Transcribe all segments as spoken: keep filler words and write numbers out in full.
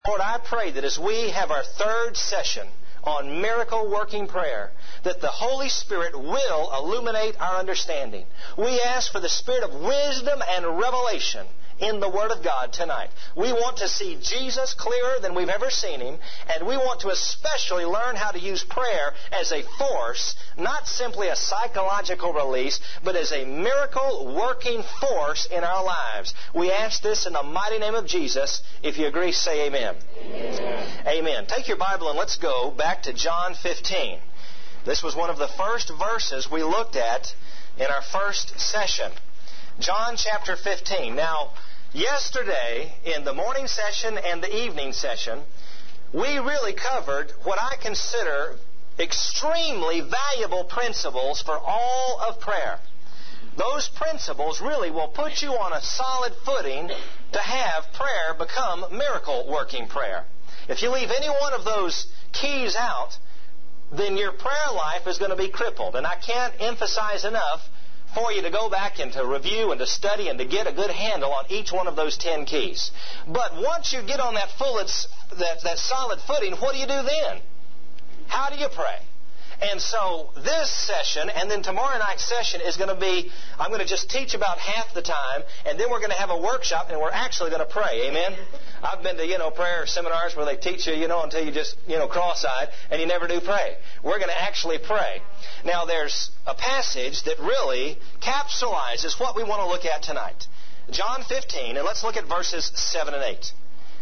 Lord, I pray that as we have our third session on miracle working prayer, that the Holy Spirit will illuminate our understanding. We ask for the spirit of wisdom and revelation in the Word of God tonight. We want to see Jesus clearer than we've ever seen Him, and we want to especially learn how to use prayer as a force, not simply a psychological release, but as a miracle working force in our lives. We ask this in the mighty name of Jesus. If you agree, say amen. Amen. Amen. Take your Bible and let's go back to John fifteen. This was one of the first verses we looked at in our first session. John chapter fifteen. Now, yesterday, in the morning session and the evening session, we really covered what I consider extremely valuable principles for all of prayer. Those principles really will put you on a solid footing to have prayer become miracle-working prayer. If you leave any one of those keys out, then your prayer life is going to be crippled. And I can't emphasize enough for you to go back and to review and to study and to get a good handle on each one of those ten keys. But once you get on that full, that, that solid footing, what do you do then? How do you pray? And so this session and then tomorrow night's session is going to be, I'm going to just teach about half the time, and then we're going to have a workshop, and we're actually going to pray. Amen? I've been to, you know, prayer seminars where they teach you, you know, until you just, you know, cross-eyed, and you never do pray. We're going to actually pray. Now, there's a passage that really capsulizes what we want to look at tonight. John fifteen, and let's look at verses seven and eight.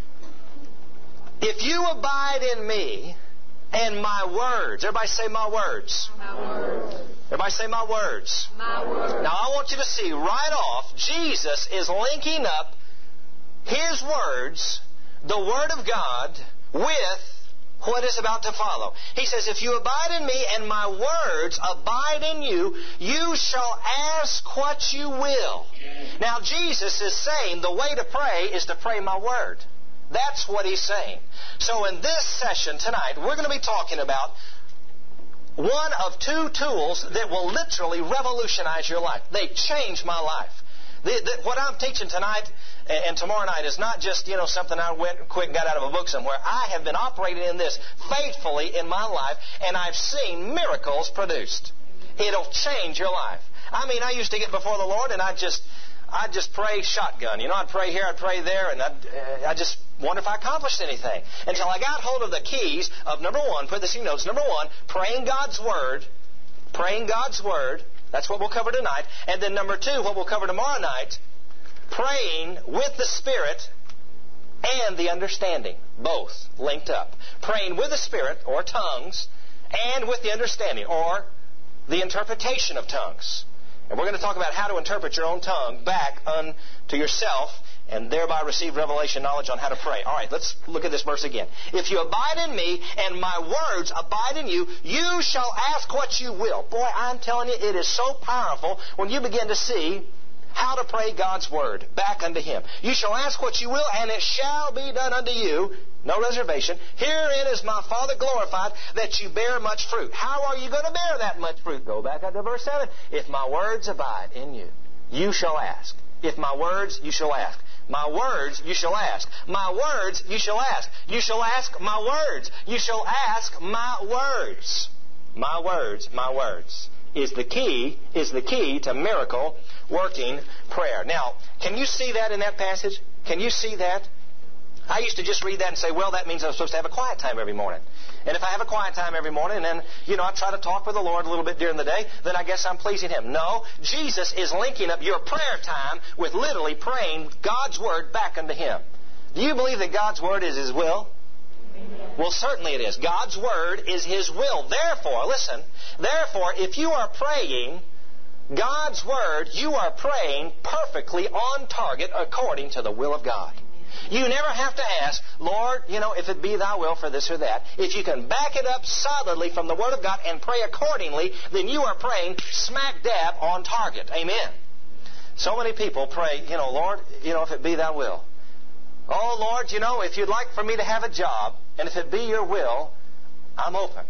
If you abide in me, and my words. Everybody say my words. My words. Everybody say my words. My words. Now I want you to see right off, Jesus is linking up His words, the Word of God, with what is about to follow. He says, if you abide in me and my words abide in you, you shall ask what you will. Now Jesus is saying the way to pray is to pray my word. That's what He's saying. So in this session tonight, we're going to be talking about one of two tools that will literally revolutionize your life. They changed my life. The, the, what I'm teaching tonight and, and tomorrow night is not just, you know, something I went quick and got out of a book somewhere. I have been operating in this faithfully in my life, and I've seen miracles produced. It'll change your life. I mean, I used to get before the Lord, and I'd just... I'd just pray shotgun. You know, I'd pray here, I'd pray there, and I'd, uh, I just wonder if I accomplished anything. Until I got hold of the keys of, number one, put this in your notes, number one, praying God's Word. Praying God's Word. That's what we'll cover tonight. And then number two, what we'll cover tomorrow night, praying with the Spirit and the understanding. Both linked up. Praying with the Spirit, or tongues, and with the understanding, or the interpretation of tongues. And we're going to talk about how to interpret your own tongue back unto yourself and thereby receive revelation knowledge on how to pray. All right, let's look at this verse again. If you abide in me and my words abide in you, you shall ask what you will. Boy, I'm telling you, it is so powerful when you begin to see how to pray God's word back unto Him. You shall ask what you will, and it shall be done unto you. No reservation. Herein is my Father glorified, that you bear much fruit. How are you going to bear that much fruit? Go back up to verse seven. If my words abide in you, you shall ask. If my words, you shall ask. My words, you shall ask. My words, you shall ask. You shall ask my words. You shall ask my words. My words, my words. Is the key, is the key to miracle working prayer. Now, can you see that in that passage? Can you see that? I used to just read that and say, well, that means I'm supposed to have a quiet time every morning. And if I have a quiet time every morning, and then, you know, I try to talk with the Lord a little bit during the day, then I guess I'm pleasing Him. No, Jesus is linking up your prayer time with literally praying God's Word back unto Him. Do you believe that God's Word is His will? Well, certainly it is. God's Word is His will. Therefore, listen, therefore, if you are praying God's Word, you are praying perfectly on target according to the will of God. You never have to ask, Lord, you know, if it be Thy will for this or that. If you can back it up solidly from the Word of God and pray accordingly, then you are praying smack dab on target. Amen. So many people pray, you know, Lord, you know, if it be Thy will. Oh, Lord, you know, if you'd like for me to have a job, and if it be Your will, I'm open.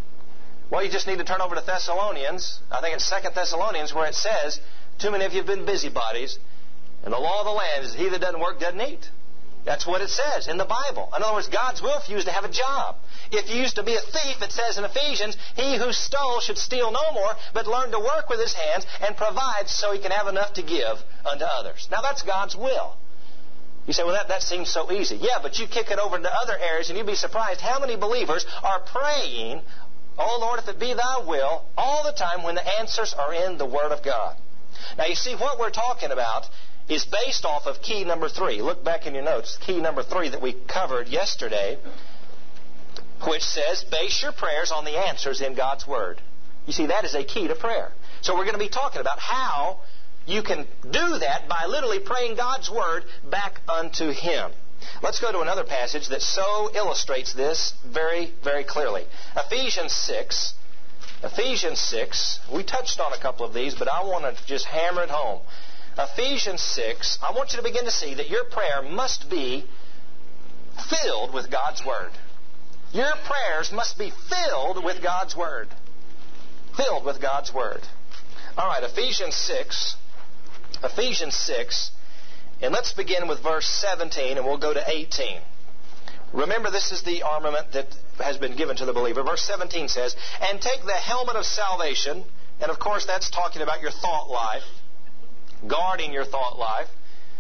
Well, you just need to turn over to Thessalonians. I think it's Second Thessalonians where it says, too many of you have been busybodies, and the law of the land is he that doesn't work doesn't eat. That's what it says in the Bible. In other words, God's will for you is to have a job. If you used to be a thief, it says in Ephesians, he who stole should steal no more, but learn to work with his hands and provide so he can have enough to give unto others. Now that's God's will. You say, well, that, that seems so easy. Yeah, but you kick it over into other areas and you'd be surprised how many believers are praying, oh Lord, if it be thy will, all the time when the answers are in the Word of God. Now you see, what we're talking about is based off of key number three. Look back in your notes, key number three that we covered yesterday, which says, base your prayers on the answers in God's Word. You see, that is a key to prayer. So we're going to be talking about how you can do that by literally praying God's Word back unto Him. Let's go to another passage that so illustrates this very, very clearly. Ephesians six. Ephesians six. We touched on a couple of these, but I want to just hammer it home. Ephesians six. I want you to begin to see that your prayer must be filled with God's Word. Your prayers must be filled with God's Word. Filled with God's Word. All right, Ephesians six. Ephesians six. And let's begin with verse seventeen, and we'll go to eighteen. Remember, this is the armament that has been given to the believer. Verse seventeen says, and take the helmet of salvation. And of course, that's talking about your thought life. Guarding your thought life.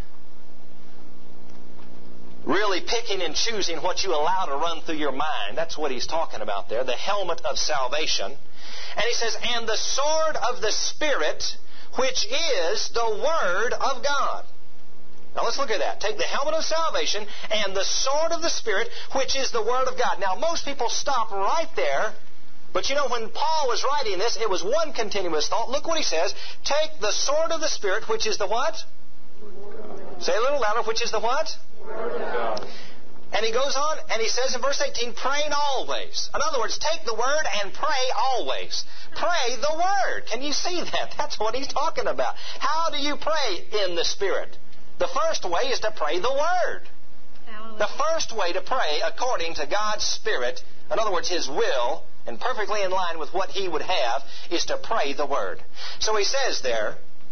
Really picking and choosing what you allow to run through your mind. That's what he's talking about there. The helmet of salvation. And he says, and the sword of the Spirit, which is the Word of God. Now let's look at that. Take the helmet of salvation and the sword of the Spirit, which is the Word of God. Now most people stop right there. But you know, when Paul was writing this, it was one continuous thought. Look what he says. Take the sword of the Spirit, which is the what? Say a little louder. Which is the what? Word of God. And he goes on and he says in verse eighteen, praying always. In other words, take the Word and pray always. Pray the Word. Can you see that? That's what he's talking about. How do you pray in the Spirit? The first way is to pray the Word. Hallelujah. The first way to pray according to God's Spirit, in other words, His will, and perfectly in line with what He would have, is to pray the Word. So he says there,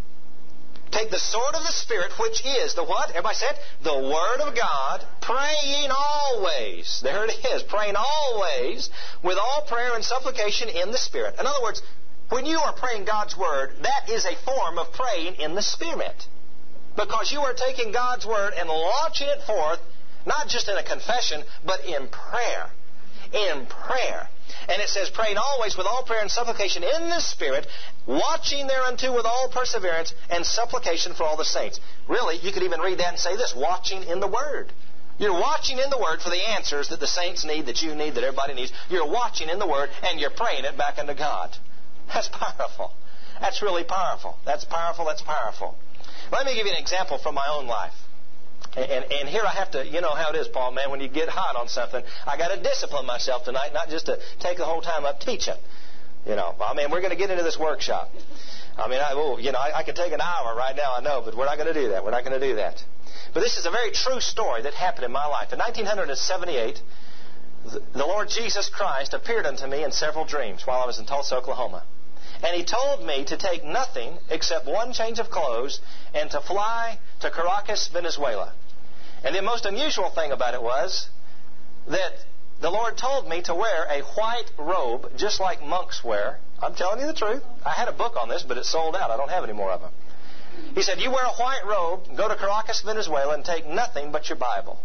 take the sword of the Spirit, which is the what? Everybody said? The Word of God, praying always. There it is. Praying always with all prayer and supplication in the Spirit. In other words, when you are praying God's Word, that is a form of praying in the Spirit. Because you are taking God's Word and launching it forth, not just in a confession, but in prayer. In prayer. And it says, praying always with all prayer and supplication in the Spirit, watching thereunto with all perseverance and supplication for all the saints. Really, you could even read that and say this, watching in the Word. You're watching in the Word for the answers that the saints need, that you need, that everybody needs. You're watching in the Word and you're praying it back unto God. That's powerful. That's really powerful. That's powerful. That's powerful. Let me give you an example from my own life. And, and, and here I have to, you know how it is, Paul, man, when you get hot on something, I got to discipline myself tonight, not just to take the whole time up teaching. You know, I mean, we're going to get into this workshop. I mean, I, oh, you know, I, I could take an hour right now, I know, but we're not going to do that. We're not going to do that. But this is a very true story that happened in my life. In nineteen seventy-eight, the, the Lord Jesus Christ appeared unto me in several dreams while I was in Tulsa, Oklahoma. And He told me to take nothing except one change of clothes and to fly to Caracas, Venezuela. And the most unusual thing about it was that the Lord told me to wear a white robe, just like monks wear. I'm telling you the truth. I had a book on this, but it's sold out. I don't have any more of them. He said, you wear a white robe, go to Caracas, Venezuela, and take nothing but your Bible.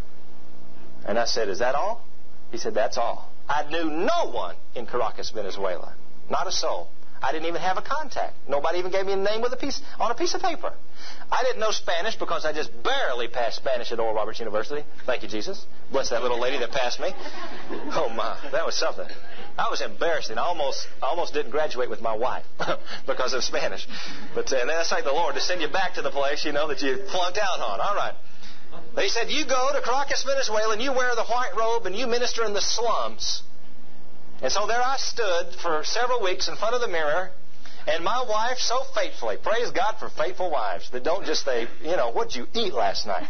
And I said, is that all? He said, that's all. I knew no one in Caracas, Venezuela. Not a soul. I didn't even have a contact. Nobody even gave me a name with a piece on a piece of paper. I didn't know Spanish because I just barely passed Spanish at Oral Roberts University. Thank you, Jesus. Bless that little lady that passed me. Oh, my. That was something. I was embarrassed, and I almost, I almost didn't graduate with my wife because of Spanish. But uh, that's like the Lord to send you back to the place, you know, that you flunked out on. All right. They said, you go to Caracas, Venezuela, and you wear the white robe, and you minister in the slums. And so there I stood for several weeks in front of the mirror, and my wife so faithfully, praise God for faithful wives that don't just say, you know, what'd you eat last night?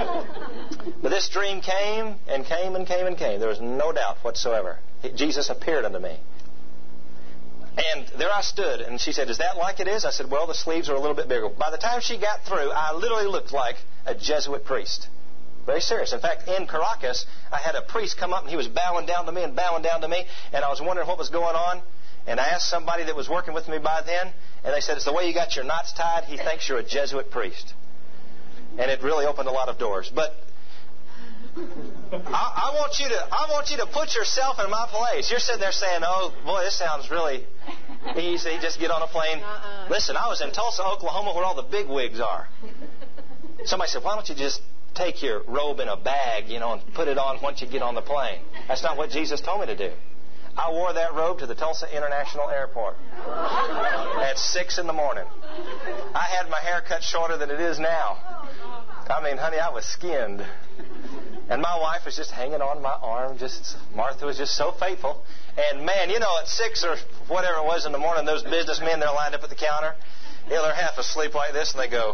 But this dream came and came and came and came. There was no doubt whatsoever. Jesus appeared unto me. And there I stood, and she said, is that like it is? I said, well, the sleeves are a little bit bigger. By the time she got through, I literally looked like a Jesuit priest. Very serious. In fact, in Caracas, I had a priest come up and he was bowing down to me and bowing down to me, and I was wondering what was going on. And I asked somebody that was working with me by then, and they said, it's the way you got your knots tied. He thinks you're a Jesuit priest. And it really opened a lot of doors. But I, I want you to I want you to put yourself in my place. You're sitting there saying, oh, boy, this sounds really easy. Just get on a plane. Uh-uh. Listen, I was in Tulsa, Oklahoma, where all the big wigs are. Somebody said, why don't you just take your robe in a bag, you know, and put it on once you get on the plane? That's not what Jesus told me to do. I wore that robe to the Tulsa International Airport at six in the morning. I had my hair cut shorter than it is now. I mean, honey, I was skinned. And my wife was just hanging on my arm. Just Martha was just so faithful. And man, you know, at six or whatever it was in the morning, those businessmen, they're lined up at the counter. You know, they're half asleep like this, and they go.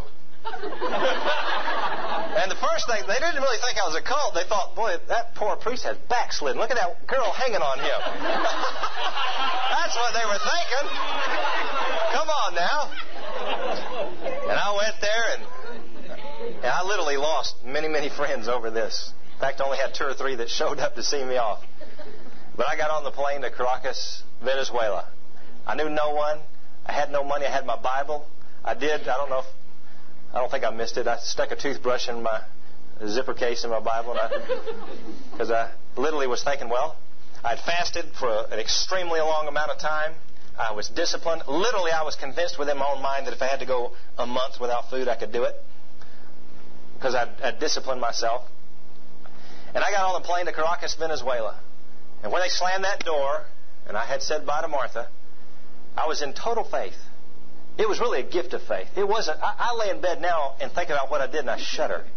And the first thing, they didn't really think I was a cult. They thought, boy, that poor priest has backslidden. Look at that girl hanging on him. That's what they were thinking. Come on now. And I went there, and, and I literally lost many, many friends over this. In fact, I only had two or three that showed up to see me off. But I got on the plane to Caracas, Venezuela. I knew no one. I had no money. I had my Bible. I did, I don't know if, I don't think I missed it. I stuck a toothbrush in my zipper case in my Bible, because I, I literally was thinking, well, I'd fasted for a, an extremely long amount of time. I was disciplined. Literally, I was convinced within my own mind that if I had to go a month without food, I could do it, because I'd, I'd disciplined myself. And I got on the plane to Caracas, Venezuela. And when they slammed that door, and I had said bye to Martha, I was in total faith. It was really a gift of faith. It wasn't. I, I lay in bed now and think about what I did, and I shudder.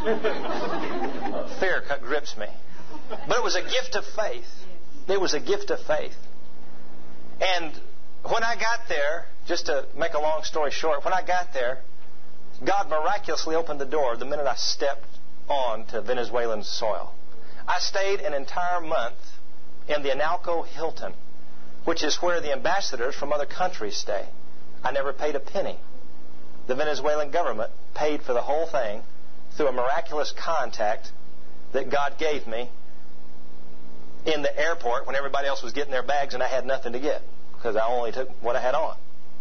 Fear grips me. But it was a gift of faith. It was a gift of faith. And when I got there, just to make a long story short, when I got there, God miraculously opened the door the minute I stepped on to Venezuelan soil. I stayed an entire month in the Analco Hilton, which is where the ambassadors from other countries stay. I never paid a penny. The Venezuelan government paid for the whole thing through a miraculous contact that God gave me in the airport when everybody else was getting their bags and I had nothing to get, because I only took what I had on.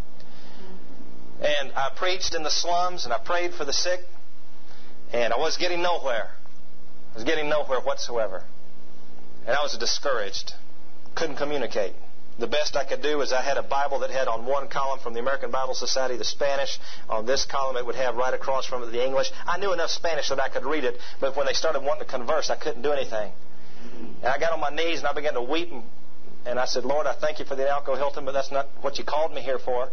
And I preached in the slums and I prayed for the sick, and I was getting nowhere. I was getting nowhere whatsoever. And I was discouraged. Couldn't communicate. The best I could do is I had a Bible that had on one column from the American Bible Society the Spanish. On this column it would have right across from it the English. I knew enough Spanish that I could read it, but when they started wanting to converse, I couldn't do anything. And I got on my knees and I began to weep, and, and I said, Lord, I thank you for the Analco Hilton, but that's not what you called me here for.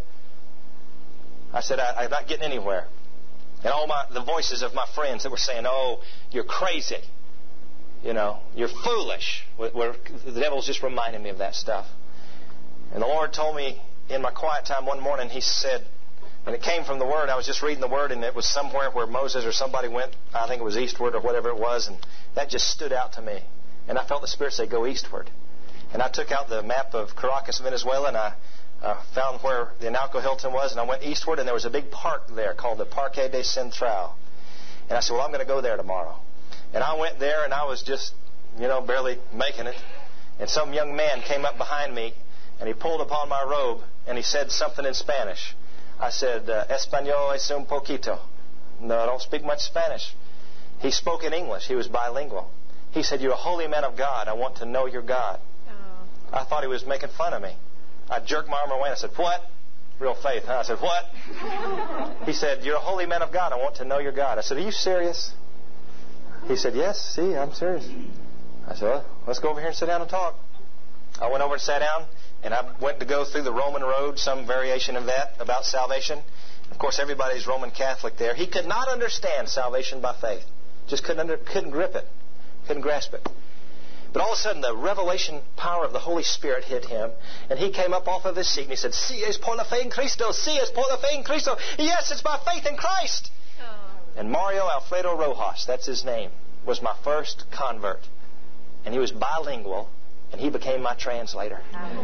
I said, I, I'm not getting anywhere. And all my the voices of my friends that were saying, oh, you're crazy. You know, you're foolish. Where the devil's just reminding me of that stuff. And the Lord told me in my quiet time one morning, He said, and it came from the Word, I was just reading the Word, and it was somewhere where Moses or somebody went, I think it was eastward or whatever it was, and that just stood out to me. And I felt the Spirit say, go eastward. And I took out the map of Caracas, Venezuela, and I uh, found where the Analco Hilton was, and I went eastward, and there was a big park there called the Parque de Central. And I said, well, I'm going to go there tomorrow. And I went there, and I was just, you know, barely making it. And some young man came up behind me, and he pulled upon my robe, and he said something in Spanish. I said, uh, Español es un poquito. No, I don't speak much Spanish. He spoke in English. He was bilingual. He said, you're a holy man of God. I want to know your God. Oh. I thought he was making fun of me. I jerked my arm away, and I said, what? Real faith, huh? I said, what? He said, you're a holy man of God. I want to know your God. I said, are you serious? He said, yes, see, I'm serious. I said, well, let's go over here and sit down and talk. I went over and sat down. And I went to go through the Roman road, some variation of that, about salvation. Of course, everybody's Roman Catholic there. He could not understand salvation by faith. Just couldn't under, couldn't grip it. Couldn't grasp it. But all of a sudden, the revelation power of the Holy Spirit hit him. And he came up off of his seat and he said, Si es por la fe en Cristo. Si es por la fe en Cristo. Yes, it's by faith in Christ. Oh. And Mario Alfredo Rojas, that's his name, was my first convert. And he was bilingual. And he became my translator.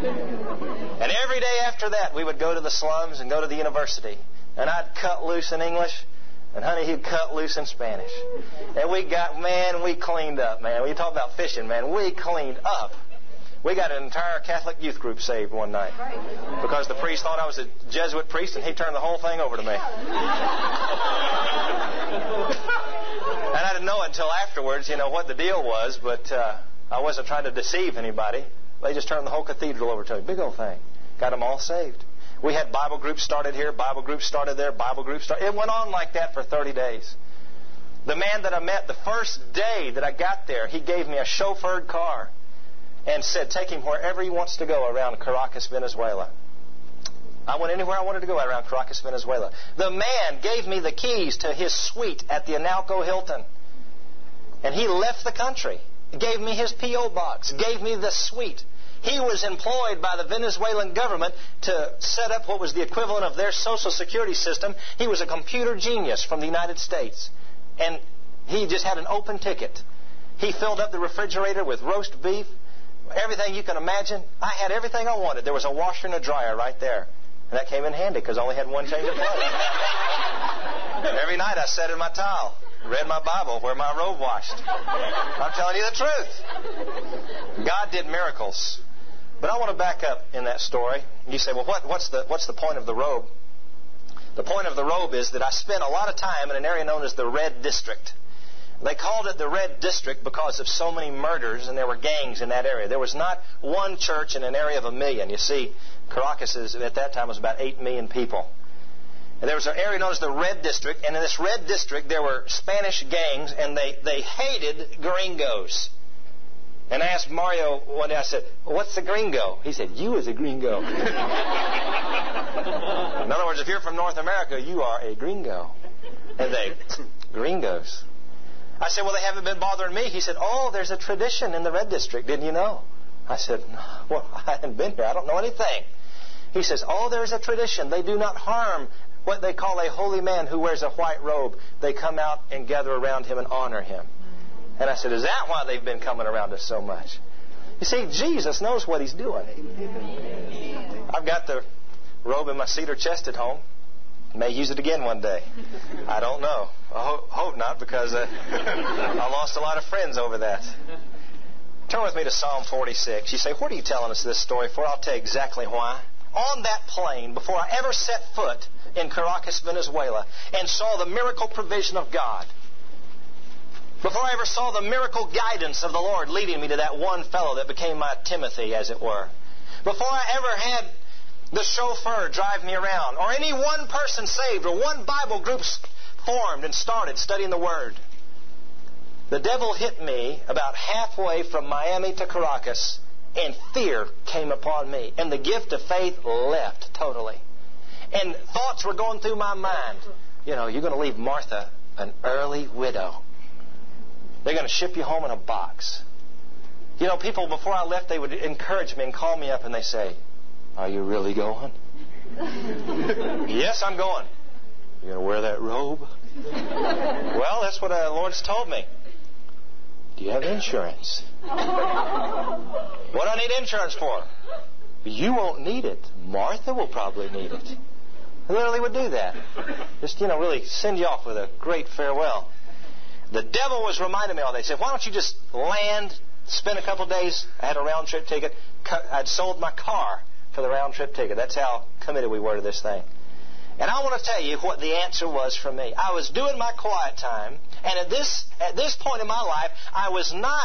And every day after that, we would go to the slums and go to the university. And I'd cut loose in English. And honey, he cut loose in Spanish. And we got, man, we cleaned up, man. We talk about fishing, man. We cleaned up. We got an entire Catholic youth group saved one night. Because the priest thought I was a Jesuit priest and he turned the whole thing over to me. And I didn't know until afterwards, you know, what the deal was, but uh, I wasn't trying to deceive anybody. They just turned the whole cathedral over to me. Big old thing. Got them all saved. We had Bible groups started here, Bible groups started there, Bible groups started. It went on like that for thirty days. The man that I met the first day that I got there, he gave me a chauffeured car and said, take him wherever he wants to go around Caracas, Venezuela. I went anywhere I wanted to go around Caracas, Venezuela. The man gave me the keys to his suite at the Analco Hilton. And he left the country. Gave me his P O box. Gave me the suite. He was employed by the Venezuelan government to set up what was the equivalent of their social security system. He was a computer genius from the United States. And he just had an open ticket. He filled up the refrigerator with roast beef, everything you can imagine. I had everything I wanted. There was a washer and a dryer right there. And that came in handy because I only had one change of clothes. Every night I sat in my towel, read my Bible, where my robe washed. I'm telling you the truth. God did miracles. But I want to back up in that story. You say, well, what, what's the what's the point of the robe? The point of the robe is that I spent a lot of time in an area known as the Red District. They called it the Red District because of so many murders, and there were gangs in that area. There was not one church in an area of a million. You see, Caracas is, at that time was about eight million people. And there was an area known as the Red District, and in this Red District there were Spanish gangs, and they, they hated gringos. And I asked Mario one day, I said, well, what's a gringo? He said, you is a gringo. In other words, if you're from North America, you are a gringo. And they, gringos. I said, well, they haven't been bothering me. He said, oh, there's a tradition in the Red District. Didn't you know? I said, well, I haven't been here. I don't know anything. He says, oh, there's a tradition. They do not harm what they call a holy man who wears a white robe. They come out and gather around him and honor him. And I said, is that why they've been coming around us so much? You see, Jesus knows what he's doing. I've got the robe in my cedar chest at home. May use it again one day. I don't know. I ho- hope not, because uh, I lost a lot of friends over that. Turn with me to Psalm forty-six. You say, what are you telling us this story for? I'll tell you exactly why. On that plain, before I ever set foot in Caracas, Venezuela, and saw the miracle provision of God, before I ever saw the miracle guidance of the Lord leading me to that one fellow that became my Timothy, as it were, before I ever had the chauffeur drive me around, or any one person saved, or one Bible group formed and started studying the Word, the devil hit me about halfway from Miami to Caracas, and fear came upon me, and the gift of faith left totally. And thoughts were going through my mind. You know, you're going to leave Martha an early widow. They're going to ship you home in a box. You know, people, before I left, they would encourage me and call me up and they say, are you really going? Yes, I'm going. You going to wear that robe? Well, that's what the Lord's told me. Do you have insurance? What do I need insurance for? You won't need it. Martha will probably need it. I literally would do that. Just, you know, really send you off with a great farewell. The devil was reminding me all day. He said, why don't you just land, spend a couple of days. I had a round-trip ticket. I'd sold my car for the round-trip ticket. That's how committed we were to this thing. And I want to tell you what the answer was for me. I was doing my quiet time, and at this at this point in my life, I was not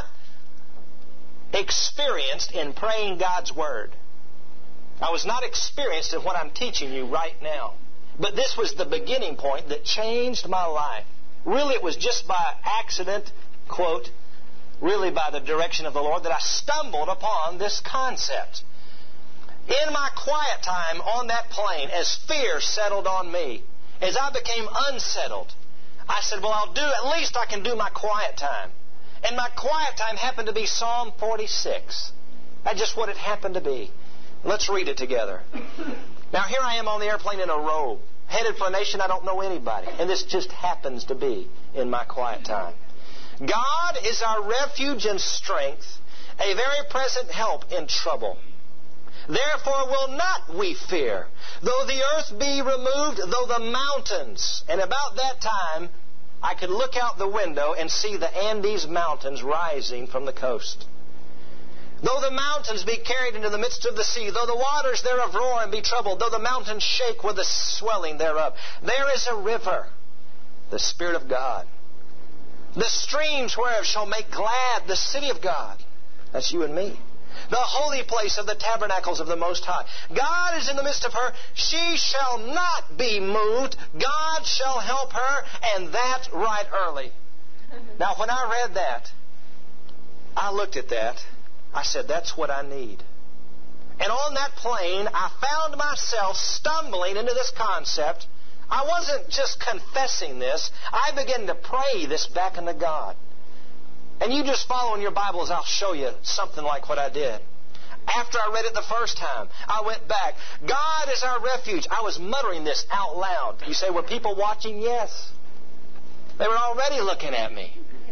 experienced in praying God's Word. I was not experienced in what I'm teaching you right now. But this was the beginning point that changed my life. Really, it was just by accident, quote, really by the direction of the Lord, that I stumbled upon this concept. In my quiet time on that plain, as fear settled on me, as I became unsettled, I said, well, I'll do, at least I can do my quiet time. And my quiet time happened to be Psalm forty-six. That's just what it happened to be. Let's read it together. Now, here I am on the airplane in a robe, headed for a nation I don't know anybody. And this just happens to be in my quiet time. God is our refuge and strength, a very present help in trouble. Therefore will not we fear, though the earth be removed, though the mountains. And about that time, I could look out the window and see the Andes Mountains rising from the coast. Though the mountains be carried into the midst of the sea, though the waters thereof roar and be troubled, though the mountains shake with the swelling thereof, there is a river, the Spirit of God. The streams whereof shall make glad the city of God. That's you and me. The holy place of the tabernacles of the Most High. God is in the midst of her. She shall not be moved. God shall help her, and that right early. Now, when I read that, I looked at that. I said, that's what I need. And on that plane, I found myself stumbling into this concept. I wasn't just confessing this. I began to pray this back into God. And you just follow in your Bibles, I'll show you something like what I did. After I read it the first time, I went back. God is our refuge. I was muttering this out loud. You say, were people watching? Yes. They were already looking at me.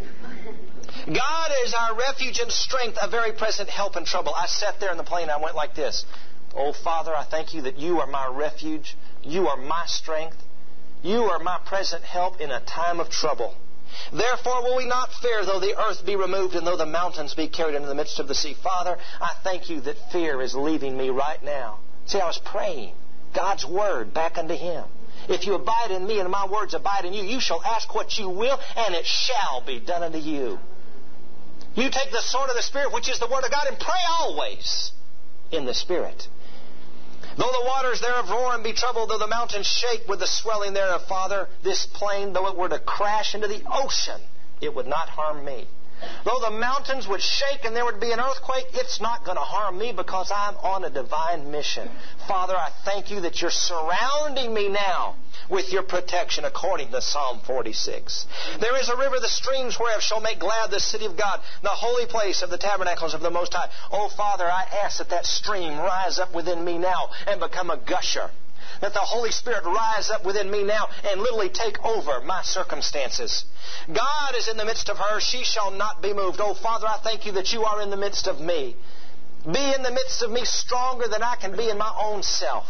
God is our refuge and strength, a very present help in trouble. I sat there in the plane and I went like this. Oh, Father, I thank you that you are my refuge. You are my strength. You are my present help in a time of trouble. Therefore will we not fear, though the earth be removed and though the mountains be carried into the midst of the sea. Father, I thank you that fear is leaving me right now. See, I was praying God's word back unto Him. If you abide in me and my words abide in you, you shall ask what you will, and it shall be done unto you. You take the sword of the Spirit, which is the Word of God, and pray always in the Spirit. Though the waters thereof roar and be troubled, though the mountains shake with the swelling thereof, Father, this plane, though it were to crash into the ocean, it would not harm me. Though the mountains would shake and there would be an earthquake, it's not going to harm me because I'm on a divine mission. Father, I thank you that you're surrounding me now with your protection according to Psalm forty-six. There is a river, the streams whereof shall make glad the city of God, the holy place of the tabernacles of the Most High. Oh, Father, I ask that that stream rise up within me now and become a gusher. That the Holy Spirit rise up within me now and literally take over my circumstances. God is in the midst of her. She shall not be moved. Oh, Father, I thank you that you are in the midst of me. Be in the midst of me stronger than I can be in my own self.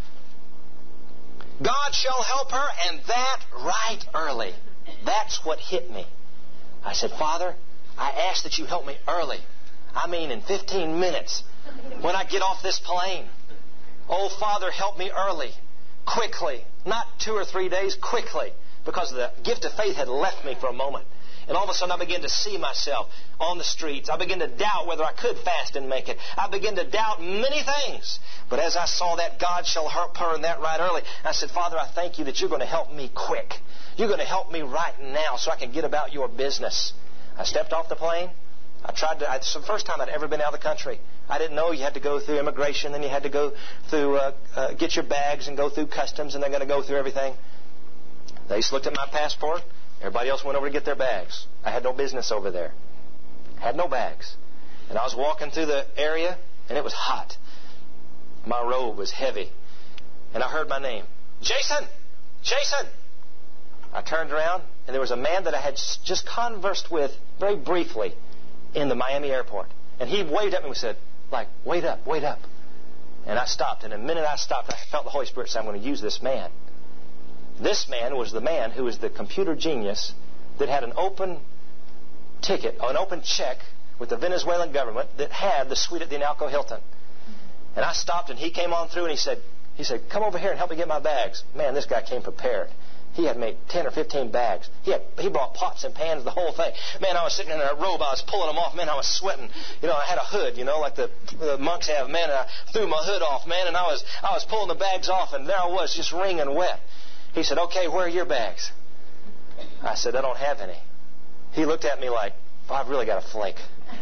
God shall help her, and that right early. That's what hit me. I said, Father, I ask that you help me early. I mean in fifteen minutes when I get off this plane. Oh, Father, help me early, quickly, not two or three days, quickly, because the gift of faith had left me for a moment. And all of a sudden I began to see myself on the streets. I began to doubt whether I could fast and make it. I began to doubt many things. But as I saw that God shall help her and that right early, I said, Father, I thank you that you're going to help me quick. You're going to help me right now so I can get about your business. I stepped off the plane. I tried to, it's the first time I'd ever been out of the country. I didn't know you had to go through immigration, then you had to go through, uh, uh, get your bags and go through customs, and they're going to go through everything. They just looked at my passport. Everybody else went over to get their bags. I had no business over there. Had no bags. And I was walking through the area, and it was hot. My robe was heavy. And I heard my name. Jason! Jason! I turned around, and there was a man that I had just conversed with very briefly in the Miami airport. And he waved at me and said, like, wait up, wait up. And I stopped. And the minute I stopped, I felt the Holy Spirit say, I'm going to use this man. This man was the man who was the computer genius that had an open ticket, an open check with the Venezuelan government that had the suite at the Inalco Hilton. And I stopped, and he came on through, and he said, he said, come over here and help me get my bags. Man, this guy came prepared. He had made ten or fifteen bags. He had, he brought pots and pans, the whole thing. Man, I was sitting in a robe. I was pulling them off. Man, I was sweating. You know, I had a hood, you know, like the, the monks have. Man, and I threw my hood off, man, and I was I was pulling the bags off, and there I was, just wringing wet. He said, okay, where are your bags? I said, I don't have any. He looked at me like, oh, I've really got a flake.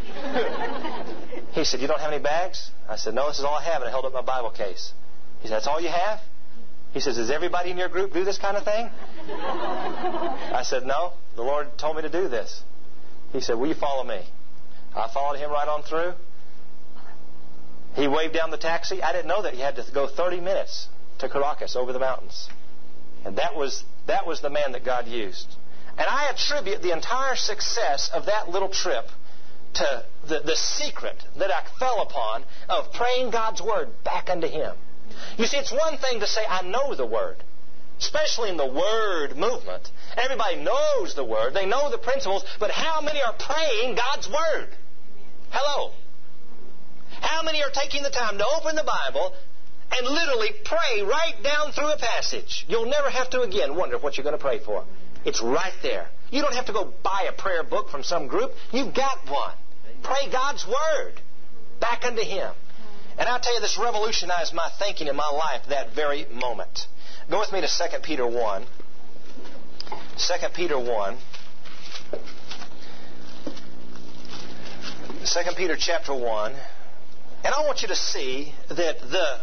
He said, you don't have any bags? I said, no, this is all I have, and I held up my Bible case. He said, that's all you have? He says, does everybody in your group do this kind of thing? I said, no, the Lord told me to do this. He said, will you follow me? I followed him right on through. He waved down the taxi. I didn't know that you had to go thirty minutes to Caracas over the mountains. And that was that was the man that God used. And I attribute the entire success of that little trip to the, the secret that I fell upon of praying God's Word back unto Him. You see, it's one thing to say, I know the Word, especially in the Word movement. Everybody knows the Word. They know the principles. But how many are praying God's Word? Hello. How many are taking the time to open the Bible and literally pray right down through a passage? You'll never have to again wonder what you're going to pray for. It's right there. You don't have to go buy a prayer book from some group. You've got one. Pray God's Word back unto Him. And I'll tell you, this revolutionized my thinking in my life that very moment. Go with me to Second Peter one. Second Peter one. Second Peter chapter one. And I want you to see that the,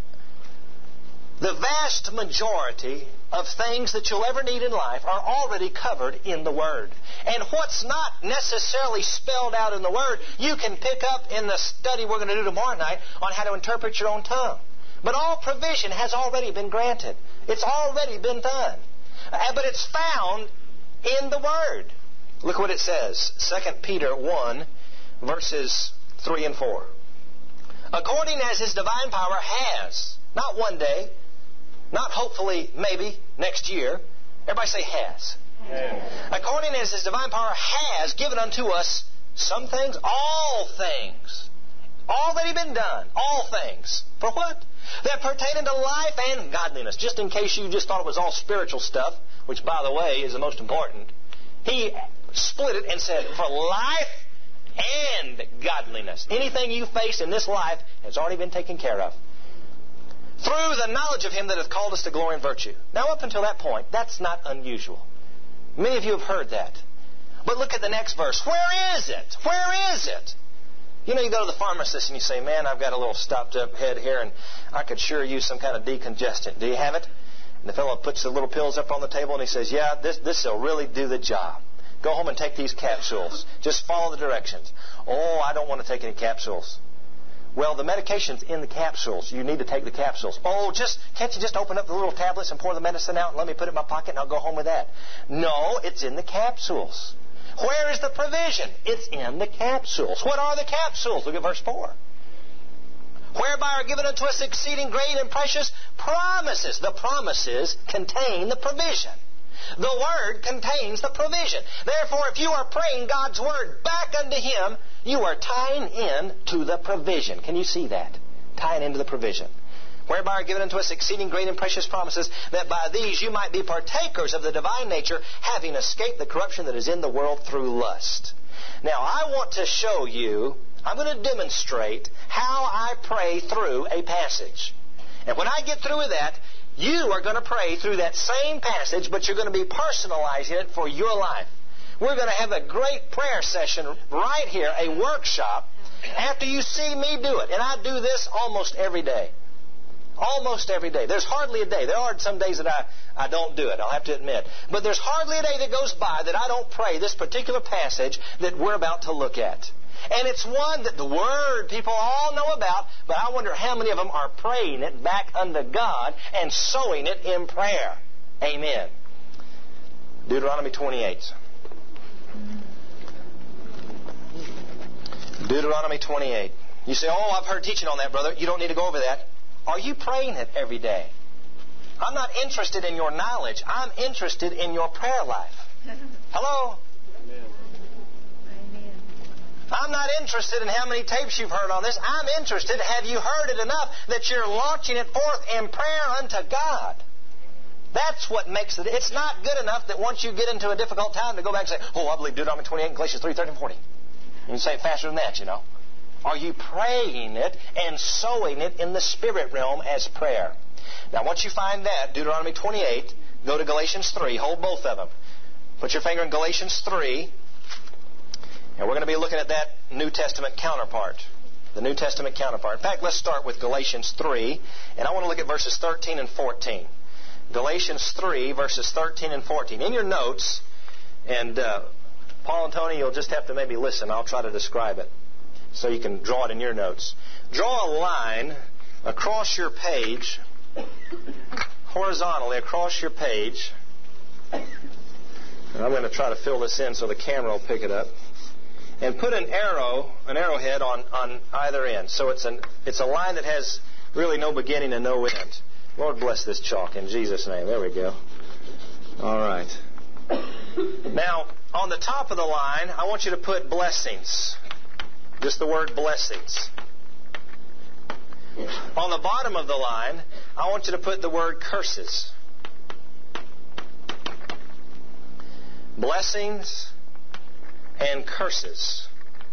the vast majority of things that you'll ever need in life are already covered in the Word. And what's not necessarily spelled out in the Word, you can pick up in the study we're going to do tomorrow night on how to interpret your own tongue. But all provision has already been granted. It's already been done. Uh, but it's found in the Word. Look what it says. Second Peter one, verses three and four. According as His divine power has, not one day, not hopefully, maybe, next year. Everybody say has. Yeah. According as His divine power has given unto us some things, all things. Already been done. All things. For what? That pertain unto life and godliness. Just in case you just thought it was all spiritual stuff, which, by the way, is the most important. He split it and said, for life and godliness. Anything you face in this life has already been taken care of. Through the knowledge of Him that hath called us to glory and virtue. Now, up until that point, that's not unusual. Many of you have heard that. But look at the next verse. Where is it? Where is it? You know, you go to the pharmacist and you say, man, I've got a little stopped up head here and I could sure use some kind of decongestant. Do you have it? And the fellow puts the little pills up on the table and he says, yeah, this this will really do the job. Go home and take these capsules. Just follow the directions. Oh, I don't want to take any capsules. Well, the medication's in the capsules. You need to take the capsules. Oh, just can't you just open up the little tablets and pour the medicine out and let me put it in my pocket and I'll go home with that? No, it's in the capsules. Where is the provision? It's in the capsules. What are the capsules? Look at verse four. Whereby are given unto us exceeding great and precious promises. The promises contain the provision. The Word contains the provision. Therefore, if you are praying God's Word back unto Him, you are tying in to the provision. Can you see that? Tying into the provision. Whereby are given unto us exceeding great and precious promises, that by these you might be partakers of the divine nature, having escaped the corruption that is in the world through lust. Now, I want to show you, I'm going to demonstrate how I pray through a passage. And when I get through with that, you are going to pray through that same passage, but you're going to be personalizing it for your life. We're going to have a great prayer session right here, a workshop, after you see me do it. And I do this almost every day. Almost every day. There's hardly a day. There are some days that I, I don't do it, I'll have to admit. But there's hardly a day that goes by that I don't pray this particular passage that we're about to look at. And it's one that the Word people all know about, but I wonder how many of them are praying it back unto God and sowing it in prayer. Amen. Deuteronomy twenty-eight. Deuteronomy twenty-eight. You say, oh, I've heard teaching on that, brother. You don't need to go over that. Are you praying it every day? I'm not interested in your knowledge. I'm interested in your prayer life. Hello? Amen. I'm not interested in how many tapes you've heard on this. I'm interested, have you heard it enough that you're launching it forth in prayer unto God? That's what makes it. It's not good enough that once you get into a difficult time to go back and say, oh, I believe Deuteronomy twenty-eight and Galatians three, thirteen, and fourteen. You can say it faster than that, you know. Are you praying it and sowing it in the spirit realm as prayer? Now, once you find that, Deuteronomy twenty-eight, go to Galatians three. Hold both of them. Put your finger in Galatians three. And we're going to be looking at that New Testament counterpart. The New Testament counterpart. In fact, let's start with Galatians three. And I want to look at verses thirteen and fourteen. Galatians three, verses thirteen and fourteen. In your notes, and uh, Paul and Tony, you'll just have to maybe listen. I'll try to describe it so you can draw it in your notes. Draw a line across your page, horizontally across your page. And I'm going to try to fill this in so the camera will pick it up. and put an arrow, an arrowhead on, on either end. So it's an it's a line that has really no beginning and no end. Lord bless this chalk in Jesus' name. There we go. All right. Now, on the top of the line, I want you to put blessings. Just the word blessings. On the bottom of the line, I want you to put the word curses. Blessings and curses.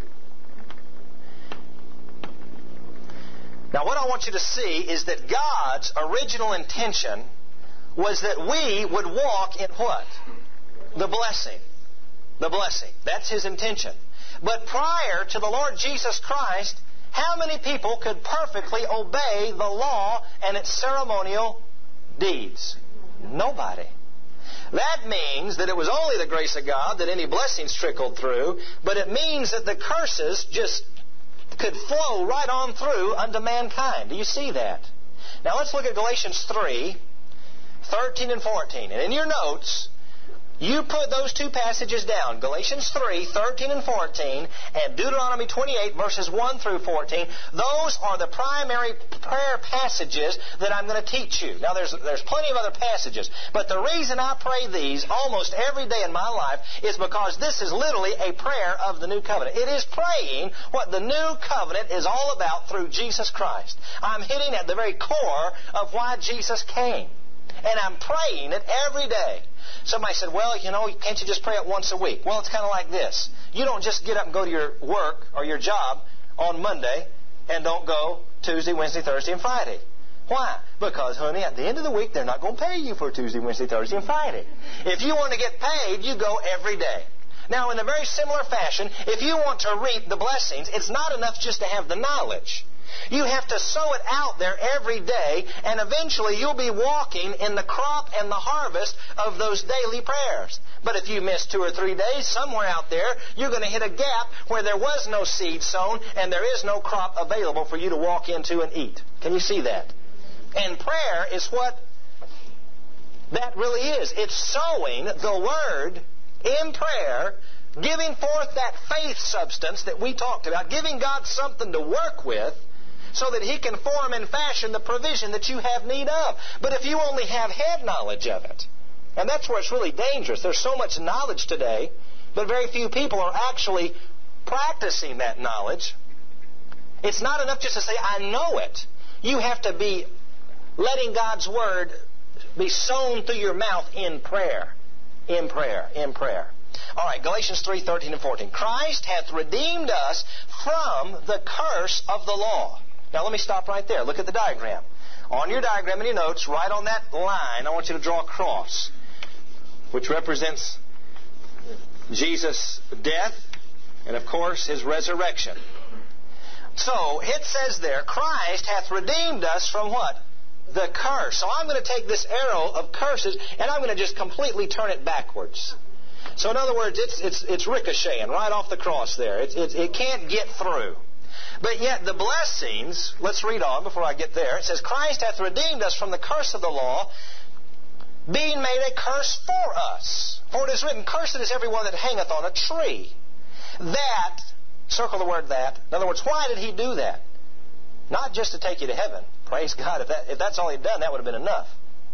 Now, what I want you to see is that God's original intention was that we would walk in what? The blessing. The blessing. That's His intention. But prior to the Lord Jesus Christ, how many people could perfectly obey the law and its ceremonial deeds? Nobody. That means that it was only the grace of God that any blessings trickled through, but it means that the curses just could flow right on through unto mankind. Do you see that? Now let's look at Galatians three, thirteen and fourteen. And in your notes, you put those two passages down, Galatians three, thirteen and fourteen, and Deuteronomy twenty-eight, verses one through fourteen. Those are the primary prayer passages that I'm going to teach you. Now, there's, there's plenty of other passages, but the reason I pray these almost every day in my life is because this is literally a prayer of the new covenant. It is praying what the new covenant is all about through Jesus Christ. I'm hitting at the very core of why Jesus came, and I'm praying it every day. Somebody said, well, you know, can't you just pray it once a week? Well, it's kind of like this. You don't just get up and go to your work or your job on Monday and don't go Tuesday, Wednesday, Thursday, and Friday. Why? Because, honey, at the end of the week, they're not going to pay you for Tuesday, Wednesday, Thursday, and Friday. If you want to get paid, you go every day. Now, in a very similar fashion, if you want to reap the blessings, it's not enough just to have the knowledge. You have to sow it out there every day, and eventually you'll be walking in the crop and the harvest of those daily prayers. But if you miss two or three days, somewhere out there, you're going to hit a gap where there was no seed sown and there is no crop available for you to walk into and eat. Can you see that? And prayer is what that really is. It's sowing the Word in prayer, giving forth that faith substance that we talked about, giving God something to work with, so that He can form and fashion the provision that you have need of. But if you only have head knowledge of it, and that's where it's really dangerous. There's so much knowledge today, but very few people are actually practicing that knowledge. It's not enough just to say, I know it. You have to be letting God's Word be sown through your mouth in prayer. In prayer. In prayer. All right, Galatians three, thirteen and fourteen. Christ hath redeemed us from the curse of the law. Now, let me stop right there. Look at the diagram. On your diagram in your notes, right on that line, I want you to draw a cross, which represents Jesus' death and, of course, His resurrection. So, it says there, Christ hath redeemed us from what? The curse. So, I'm going to take this arrow of curses, and I'm going to just completely turn it backwards. So, in other words, it's it's it's ricocheting right off the cross there. It, it, it can't get through. But yet the blessings, let's read on before I get there. It says, Christ hath redeemed us from the curse of the law, being made a curse for us. For it is written, Cursed is everyone that hangeth on a tree. That, circle the word that. In other words, why did He do that? Not just to take you to heaven. Praise God. If, that, if that's all He'd done, that would have been enough.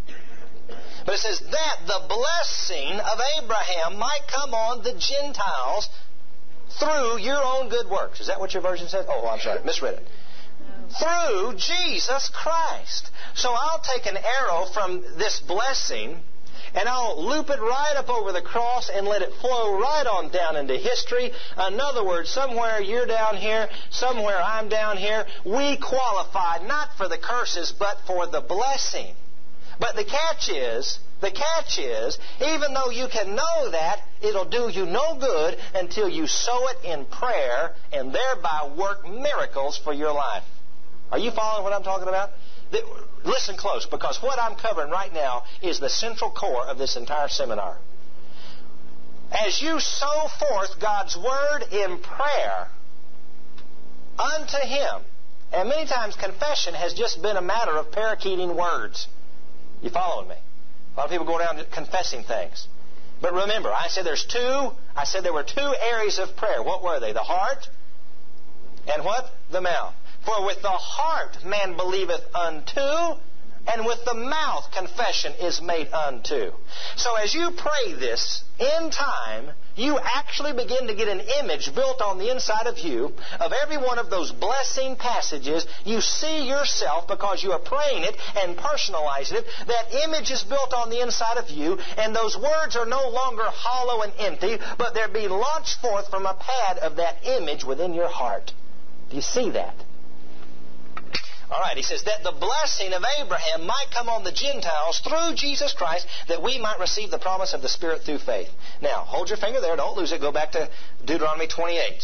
But it says that the blessing of Abraham might come on the Gentiles through your own good works. Is that what your version says? Oh, I'm sorry. Misread it. Through Jesus Christ. So I'll take an arrow from this blessing and I'll loop it right up over the cross and let it flow right on down into history. In other words, somewhere you're down here, somewhere I'm down here. We qualify not for the curses, but for the blessing. But the catch is, the catch is, even though you can know that, it'll do you no good until you sow it in prayer and thereby work miracles for your life. Are you following what I'm talking about? Listen close, because what I'm covering right now is the central core of this entire seminar. As you sow forth God's Word in prayer unto Him, and many times confession has just been a matter of parakeeting words. You following me? A lot of people go around confessing things. But remember, I said there's two, I said there were two areas of prayer. What were they? The heart and what? The mouth. For with the heart man believeth unto, and with the mouth confession is made unto. So as you pray this, in time, you actually begin to get an image built on the inside of you of every one of those blessing passages. You see yourself, because you are praying it and personalizing it, that image is built on the inside of you, and those words are no longer hollow and empty, but they're being launched forth from a pad of that image within your heart. Do you see that? All right, he says that the blessing of Abraham might come on the Gentiles through Jesus Christ, that we might receive the promise of the Spirit through faith. Now, hold your finger there. Don't lose it. Go back to Deuteronomy twenty-eight.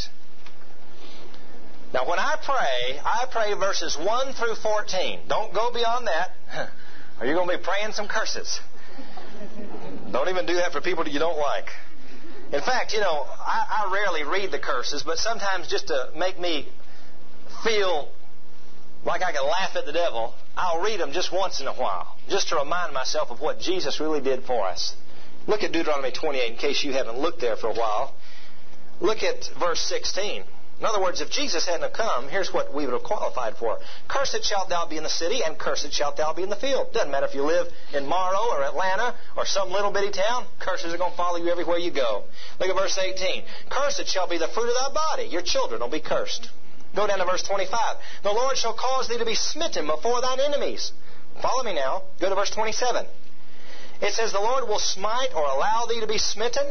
Now, when I pray, I pray verses one through fourteen. Don't go beyond that, or you're going to be praying some curses. Don't even do that for people that you don't like. In fact, you know, I, I rarely read the curses, but sometimes just to make me feel like I can laugh at the devil, I'll read them just once in a while, just to remind myself of what Jesus really did for us. Look at Deuteronomy twenty-eight in case you haven't looked there for a while. Look at verse sixteen. In other words, if Jesus hadn't come, here's what we would have qualified for. Cursed shalt thou be in the city, and cursed shalt thou be in the field. Doesn't matter if you live in Morrow or Atlanta or some little bitty town, curses are going to follow you everywhere you go. Look at verse eighteen. Cursed shall be the fruit of thy body. Your children will be cursed. Go down to verse twenty-five. The Lord shall cause thee to be smitten before thine enemies. Follow me now. Go to verse twenty-seven. It says, the Lord will smite or allow thee to be smitten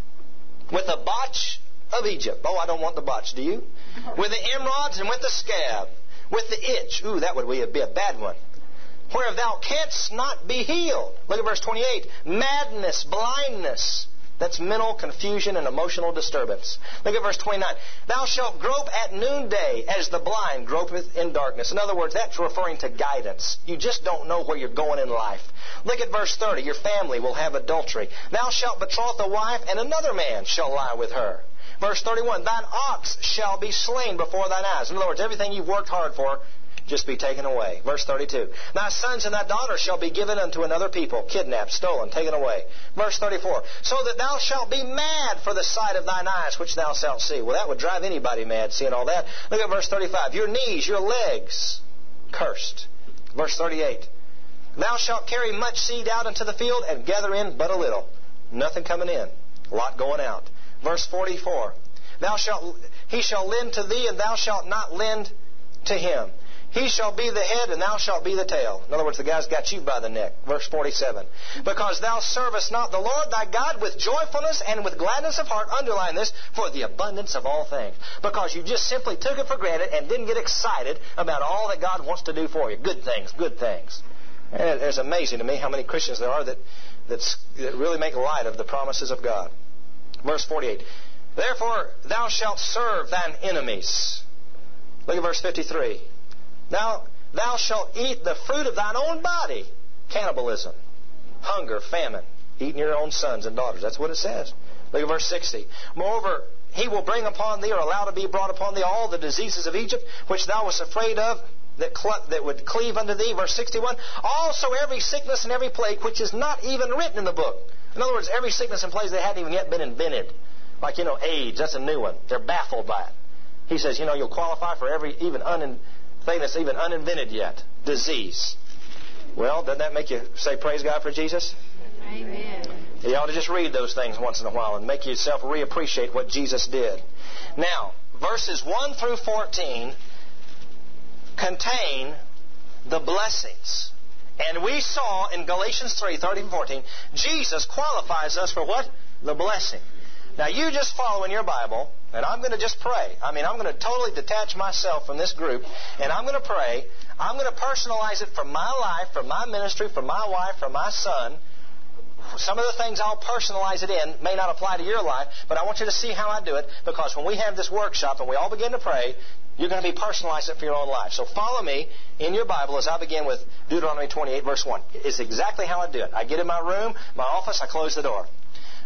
with the botch of Egypt. Oh, I don't want the botch, do you? With the emerods and with the scab. With the itch. Ooh, that would be a, be a bad one. Whereof thou canst not be healed. Look at verse twenty-eight. Madness, blindness. That's mental confusion and emotional disturbance. Look at verse twenty-nine. Thou shalt grope at noonday as the blind gropeth in darkness. In other words, that's referring to guidance. You just don't know where you're going in life. Look at verse thirty. Your family will have adultery. Thou shalt betroth a wife, and another man shall lie with her. Verse thirty-one. Thine ox shall be slain before thine eyes. In other words, everything you've worked hard for, just be taken away. Verse thirty-two. Thy sons and thy daughters shall be given unto another people, kidnapped, stolen, taken away. Verse thirty-four. So that thou shalt be mad for the sight of thine eyes, which thou shalt see. Well, that would drive anybody mad, seeing all that. Look at verse thirty-five. Your knees, your legs, cursed. Verse thirty-eight. Thou shalt carry much seed out into the field, and gather in but a little. Nothing coming in. A lot going out. Verse forty-four. Thou shalt, he shall lend to thee, and thou shalt not lend to him. He shall be the head, and thou shalt be the tail. In other words, the guy's got you by the neck. Verse forty-seven. Because thou servest not the Lord thy God with joyfulness and with gladness of heart. Underline this, for the abundance of all things. Because you just simply took it for granted and didn't get excited about all that God wants to do for you. Good things, good things. And it's amazing to me how many Christians there are that, that's, that really make light of the promises of God. Verse forty-eight. Therefore thou shalt serve thine enemies. Look at verse fifty-three. Thou, thou shalt eat the fruit of thine own body. Cannibalism, hunger, famine, eating your own sons and daughters. That's what it says. Look at verse sixty. Moreover, he will bring upon thee, or allow to be brought upon thee, all the diseases of Egypt, which thou wast afraid of, that, cl- that would cleave unto thee. Verse sixty-one. Also every sickness and every plague, which is not even written in the book. In other words, every sickness and plague that hadn't even yet been invented. Like, you know, AIDS, that's a new one. They're baffled by it. He says, you know, you'll qualify for every even uninvented thing that's even uninvented yet. Disease. Well, doesn't that make you say praise God for Jesus? Amen. You ought to just read those things once in a while and make yourself reappreciate what Jesus did. Now, verses one through fourteen contain the blessings. And we saw in Galatians three, thirteen and fourteen, Jesus qualifies us for what? The blessing. Now, you just follow in your Bible, and I'm going to just pray. I mean, I'm going to totally detach myself from this group, and I'm going to pray. I'm going to personalize it for my life, for my ministry, for my wife, for my son. Some of the things I'll personalize it in may not apply to your life, but I want you to see how I do it, because when we have this workshop and we all begin to pray, you're going to be personalizing it for your own life. So follow me in your Bible as I begin with Deuteronomy twenty-eight, verse one. It's exactly how I do it. I get in my room, my office, I close the door.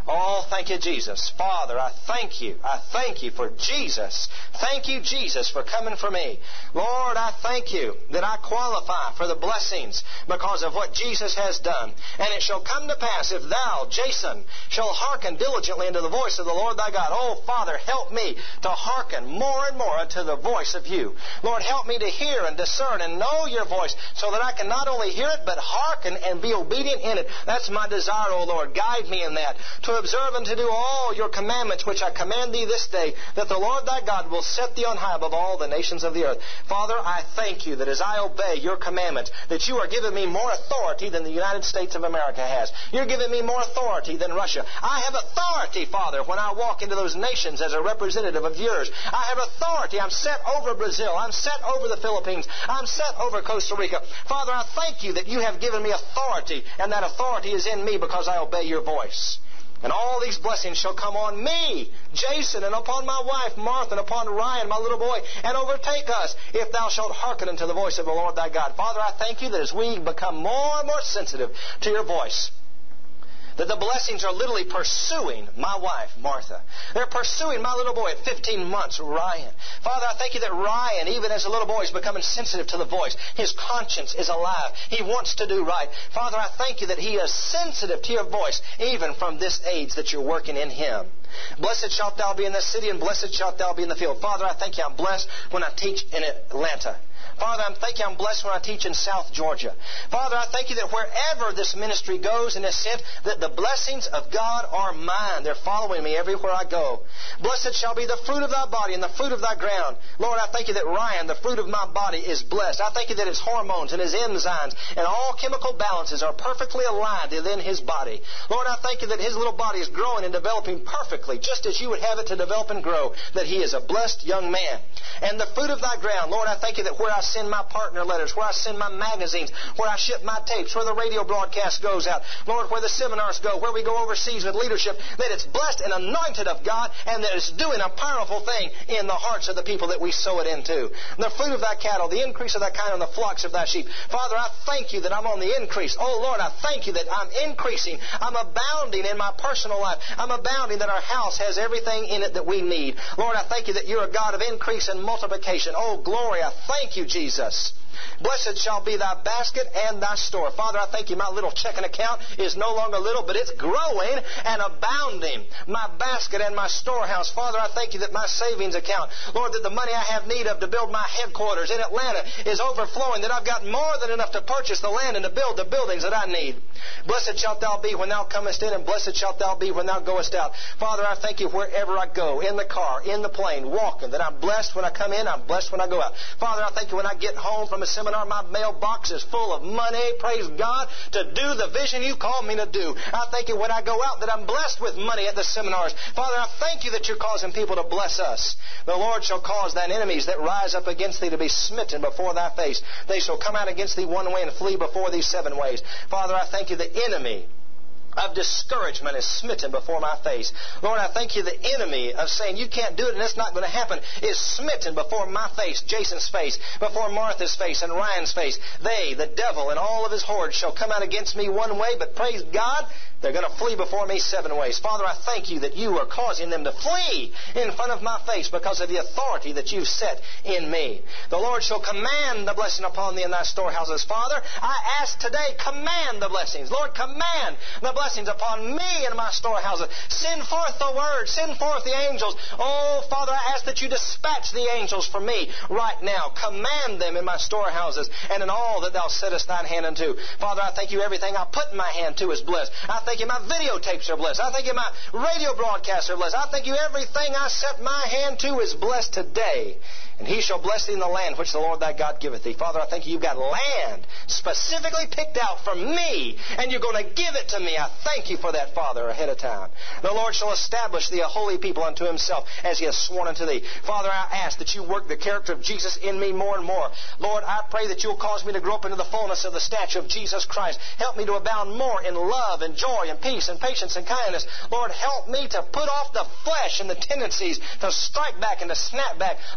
Oh, thank you, Jesus. Father, I thank you. I thank you for Jesus. Thank you, Jesus, for coming for me. Lord, I thank you that I qualify for the blessings because of what Jesus has done. And it shall come to pass, if thou, Jason, shall hearken diligently unto the voice of the Lord thy God. Oh, Father, help me to hearken more and more unto the voice of you. Lord, help me to hear and discern and know your voice so that I can not only hear it, but hearken and be obedient in it. That's my desire, O Lord. Guide me in that. To observe and to do all your commandments which I command thee this day, that the Lord thy God will set thee on high above all the nations of the earth. Father, I thank you that as I obey your commandments, that you are giving me more authority than the United States of America has. You're giving me more authority than Russia. I have authority, Father, when I walk into those nations as a representative of yours. I have authority. I'm set over Brazil. I'm set over the Philippines. I'm set over Costa Rica. Father, I thank you that you have given me authority, and that authority is in me because I obey your voice. And all these blessings shall come on me, Jason, and upon my wife, Martha, and upon Ryan, my little boy, and overtake us, if thou shalt hearken unto the voice of the Lord thy God. Father, I thank you that as we become more and more sensitive to your voice, that the blessings are literally pursuing my wife, Martha. They're pursuing my little boy at fifteen months, Ryan. Father, I thank you that Ryan, even as a little boy, is becoming sensitive to the voice. His conscience is alive. He wants to do right. Father, I thank you that he is sensitive to your voice, even from this age that you're working in him. Blessed shalt thou be in the city, and blessed shalt thou be in the field. Father, I thank you I'm blessed when I teach in Atlanta. Father, I thank you I'm blessed when I teach in South Georgia. Father, I thank you that wherever this ministry goes and is sent, that the blessings of God are mine. They're following me everywhere I go. Blessed shall be the fruit of thy body and the fruit of thy ground. Lord, I thank you that Ryan, the fruit of my body, is blessed. I thank you that his hormones and his enzymes and all chemical balances are perfectly aligned within his body. Lord, I thank you that his little body is growing and developing perfectly, just as you would have it to develop and grow, that he is a blessed young man. And the fruit of thy ground, Lord, I thank you that where I send my partner letters, where I send my magazines, where I ship my tapes, where the radio broadcast goes out, Lord, where the seminars go, where we go overseas with leadership, that it's blessed and anointed of God, and that it's doing a powerful thing in the hearts of the people that we sow it into. The fruit of thy cattle, the increase of thy kind, and the flocks of thy sheep. Father, I thank you that I'm on the increase. Oh, Lord, I thank you that I'm increasing. I'm abounding in my personal life. I'm abounding that our house has everything in it that we need. Lord, I thank you that you're a God of increase and multiplication. Oh, glory, I thank you, Jesus. Blessed shall be thy basket and thy store. Father, I thank you my little checking account is no longer little, but it's growing and abounding. My basket and my storehouse. Father, I thank you that my savings account, Lord, that the money I have need of to build my headquarters in Atlanta is overflowing, that I've got more than enough to purchase the land and to build the buildings that I need. Blessed shalt thou be when thou comest in, and blessed shalt thou be when thou goest out. Father, I thank you wherever I go, in the car, in the plane, walking, that I'm blessed when I come in, I'm blessed when I go out. Father, I thank you when I get home from a seminar, my mailbox is full of money, praise God, to do the vision you called me to do. I thank you when I go out that I'm blessed with money at the seminars. Father, I thank you that you're causing people to bless us. The Lord shall cause thine enemies that rise up against thee to be smitten before thy face. They shall come out against thee one way and flee before thee seven ways. Father, I thank you the enemy of discouragement is smitten before my face. Lord, I thank you the enemy of saying you can't do it and it's not going to happen is smitten before my face, Jason's face, before Martha's face and Ryan's face. They, the devil and all of his hordes, shall come out against me one way, but praise God, they're going to flee before me seven ways. Father, I thank you that you are causing them to flee in front of my face because of the authority that you've set in me. The Lord shall command the blessing upon thee in thy storehouses. Father, I ask today, command the blessings. Lord, command the blessings upon me in my storehouses. Send forth the word. Send forth the angels. Oh, Father, I ask that you dispatch the angels for me right now. Command them in my storehouses and in all that thou settest thine hand unto. Father, I thank you everything I put my hand to is blessed. I thank you my videotapes are blessed. I thank you my radio broadcasts are blessed. I thank you everything I set my hand to is blessed today. And he shall bless thee in the land which the Lord thy God giveth thee. Father, I thank you you've got land specifically picked out for me, and you're going to give it to me. I thank you for that, Father, ahead of time. The Lord shall establish thee a holy people unto himself, as he has sworn unto thee. Father, I ask that you work the character of Jesus in me more and more. Lord, I pray that you'll cause me to grow up into the fullness of the stature of Jesus Christ. Help me to abound more in love and joy and peace and patience and kindness. Lord, help me to put off the flesh and the tendencies to strike back and to snap back. Lord, help me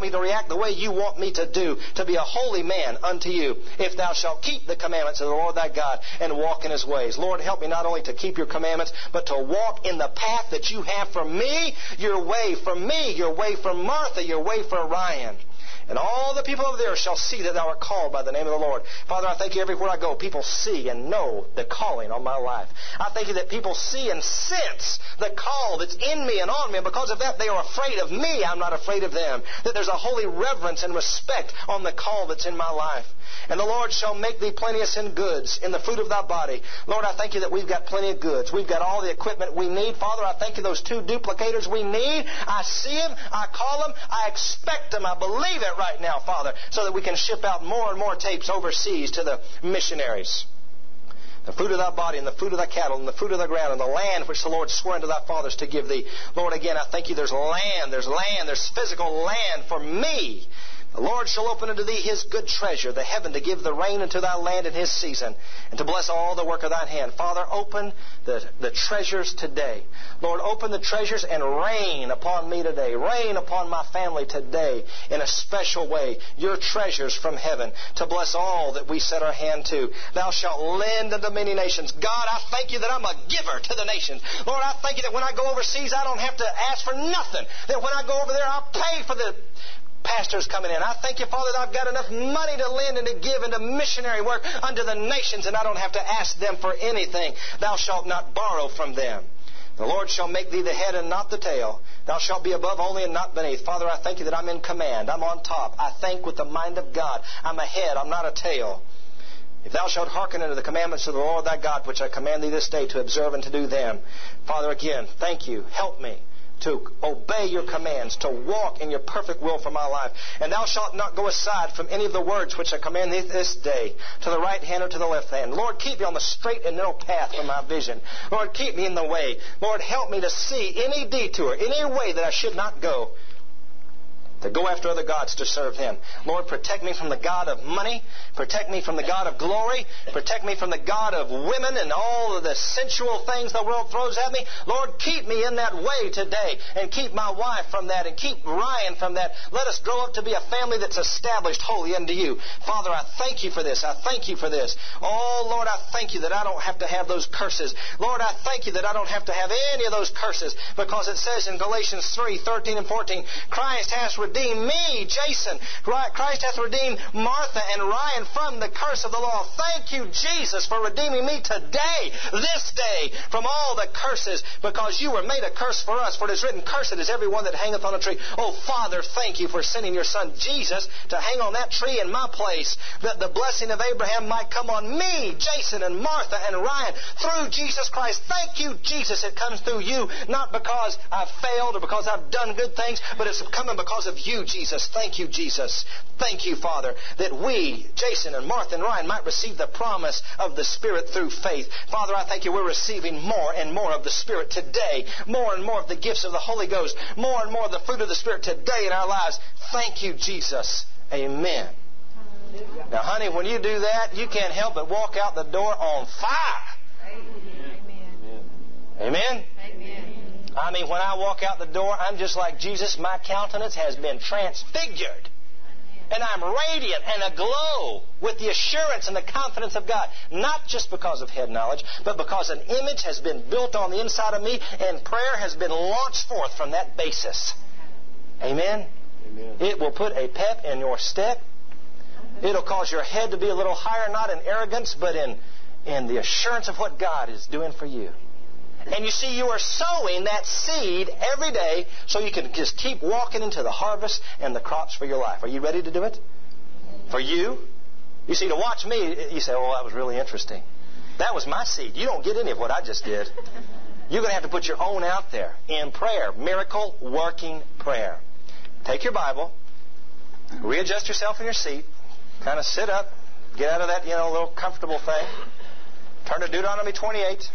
me to react the way you want me to do, to be a holy man unto you, if thou shalt keep the commandments of the Lord thy God and walk in his ways. Lord, help me not only to keep your commandments, but to walk in the path that you have for me, your way for me, your way for Martha, your way for Ryan. And all the people of the earth shall see that thou art called by the name of the Lord. Father, I thank you everywhere I go, people see and know the calling on my life. I thank you that people see and sense the call that's in me and on me. And because of that, they are afraid of me. I'm not afraid of them. That there's a holy reverence and respect on the call that's in my life. And the Lord shall make thee plenteous in goods, in the fruit of thy body. Lord, I thank you that we've got plenty of goods. We've got all the equipment we need. Father, I thank you those two duplicators we need. I see them. I call them. I expect them. I believe it right now, Father, so that we can ship out more and more tapes overseas to the missionaries. The fruit of thy body, and the fruit of thy cattle, and the fruit of thy ground, and the land which the Lord swore unto thy fathers to give thee. Lord, again, I thank you there's land, there's land, there's physical land for me. The Lord shall open unto thee his good treasure, the heaven, to give the rain unto thy land in his season, and to bless all the work of thine hand. Father, open the, the treasures today. Lord, open the treasures and rain upon me today. Rain upon my family today in a special way. Your treasures from heaven to bless all that we set our hand to. Thou shalt lend unto many nations. God, I thank you that I'm a giver to the nations. Lord, I thank you that when I go overseas, I don't have to ask for nothing. That when I go over there, I'll pay for the pastors coming in. I thank you, Father, that I've got enough money to lend and to give into missionary work unto the nations, and I don't have to ask them for anything. Thou shalt not borrow from them. The Lord shall make thee the head and not the tail. Thou shalt be above only and not beneath. Father, I thank you that I'm in command. I'm on top. I think with the mind of God. I'm a head. I'm not a tail. If thou shalt hearken unto the commandments of the Lord thy God, which I command thee this day to observe and to do them. Father, again, thank you. Help me to obey your commands, to walk in your perfect will for my life. And thou shalt not go aside from any of the words which I command thee this day, to the right hand or to the left hand. Lord, keep me on the straight and narrow path for my vision. Lord, keep me in the way. Lord, help me to see any detour, any way that I should not go, to go after other gods to serve him. Lord, protect me from the god of money. Protect me from the god of glory. Protect me from the god of women and all of the sensual things the world throws at me. Lord, keep me in that way today, and keep my wife from that, and keep Ryan from that. Let us grow up to be a family that's established wholly unto you. Father, I thank you for this. I thank you for this. Oh, Lord, I thank you that I don't have to have those curses. Lord, I thank you that I don't have to have any of those curses, because it says in Galatians three, thirteen and fourteen, Christ has redeemed me, Jason. Christ hath redeemed Martha and Ryan from the curse of the law. Thank you, Jesus, for redeeming me today, this day, from all the curses, because you were made a curse for us. For it is written, cursed is every one that hangeth on a tree. Oh, Father, thank you for sending your Son, Jesus, to hang on that tree in my place, that the blessing of Abraham might come on me, Jason and Martha and Ryan, through Jesus Christ. Thank you, Jesus. It comes through you, not because I've failed or because I've done good things, but it's coming because of you, Jesus. Thank you, Jesus. Thank you, Father, that we, Jason and Martha and Ryan, might receive the promise of the Spirit through faith. Father, I thank you we're receiving more and more of the Spirit today, more and more of the gifts of the Holy Ghost, more and more of the fruit of the Spirit today in our lives. Thank you, Jesus. Amen. Now, honey, when you do that, you can't help but walk out the door on fire. Amen. Amen? Amen. I mean, when I walk out the door, I'm just like Jesus. My countenance has been transfigured. And I'm radiant and aglow with the assurance and the confidence of God. Not just because of head knowledge, but because an image has been built on the inside of me, and prayer has been launched forth from that basis. Amen? Amen. It will put a pep in your step. It'll cause your head to be a little higher, not in arrogance, but in, in the assurance of what God is doing for you. And you see, you are sowing that seed every day so you can just keep walking into the harvest and the crops for your life. Are you ready to do it? For you? You see, to watch me, you say, oh, that was really interesting. That was my seed. You don't get any of what I just did. You're going to have to put your own out there in prayer. Miracle working prayer. Take your Bible, readjust yourself in your seat, kind of sit up, get out of that, you know, little comfortable thing. Turn to Deuteronomy twenty-eight.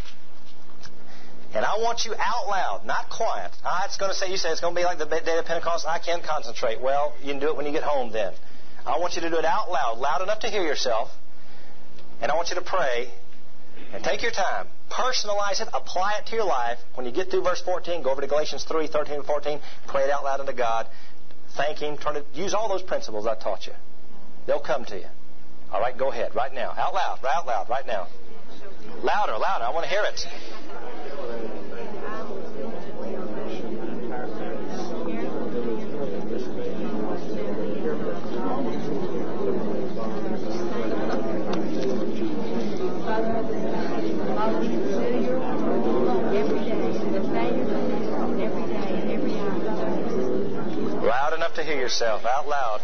And I want you out loud, not quiet. Ah, it's going to say, you say it's going to be like the day of Pentecost. I can't concentrate. Well, you can do it when you get home then. I want you to do it out loud, loud enough to hear yourself. And I want you to pray and take your time. Personalize it. Apply it to your life. When you get through verse fourteen, go over to Galatians three, thirteen and fourteen. Pray it out loud unto God. thanking, turn it, use all those principles I taught you. They'll come to you. All right, go ahead, right now. Out loud, out loud, right now. Louder, louder. I want to hear it. Loud enough to hear yourself, out loud.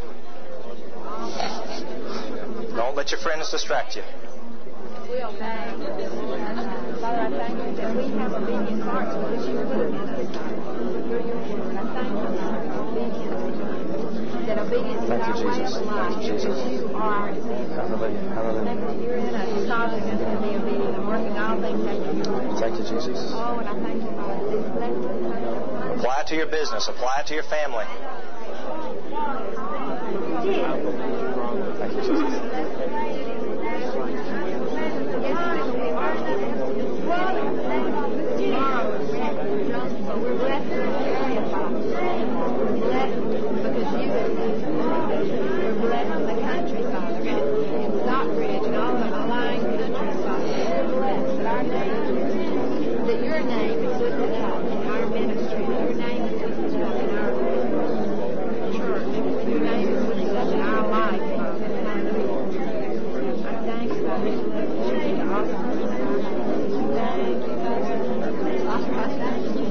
Don't let your friends distract you. Will, thank you. Father, I thank you that we have obedient hearts because you put them in us. Through your word. I thank you for obedience. That obedience is our way of life because you are our example. Hallelujah. Hallelujah. Thank you, you're in us, causing us to be obedient and working all things after your will. Thank you, Jesus. Oh, and I thank you, Father. These blessings. Apply it to your business. Apply it to your family. Thank you, Jesus. We're blessed in this area, Father. We're blessed because you are blessed. We're blessed in the country, Father, and in Stockbridge and all the outlying countries, Father. We're blessed that our name, that your name is lifted up in our ministry, that your name is lifted up in our church, your name is lifted up in our life, Father. Hallelujah. I thank you, Father. Thank you, awesome. Thank you, Father. I thank you.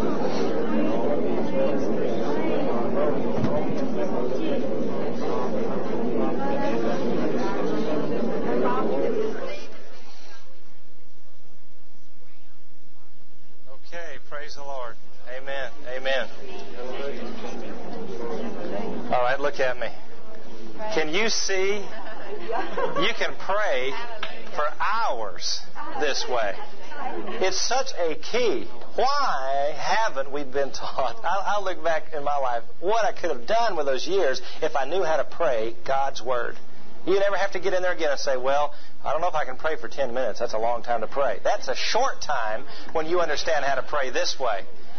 Okay, praise the Lord. Amen. Amen. All right, look at me. Can you see? You can pray for hours this way. It's such a key. Why haven't we been taught? I, I look back in my life, what I could have done with those years if I knew how to pray God's Word. You never have to get in there again and say, well, I don't know if I can pray for ten minutes. That's a long time to pray. That's a short time when you understand how to pray this way.